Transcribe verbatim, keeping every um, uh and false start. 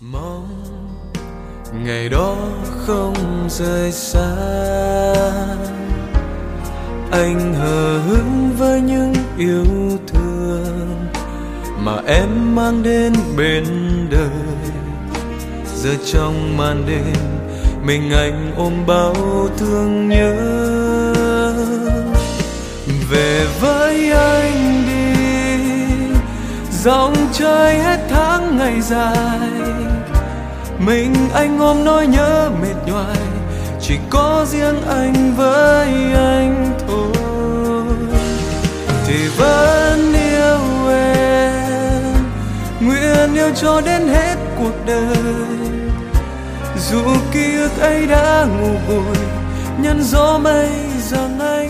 Mong ngày đó không rời xa, anh hờ hững với những yêu thương mà em mang đến bên đời. Giờ trong màn đêm mình anh ôm bao thương nhớ, về với anh đi dòng chơi hết tháng ngày dài. Mình anh ôm nỗi nhớ mệt nhoài, chỉ có riêng anh với anh thôi. Thì vẫn yêu em, nguyện yêu cho đến hết cuộc đời. Dù ký ức ấy đã ngủ vùi, nhân gió mây giờ ngày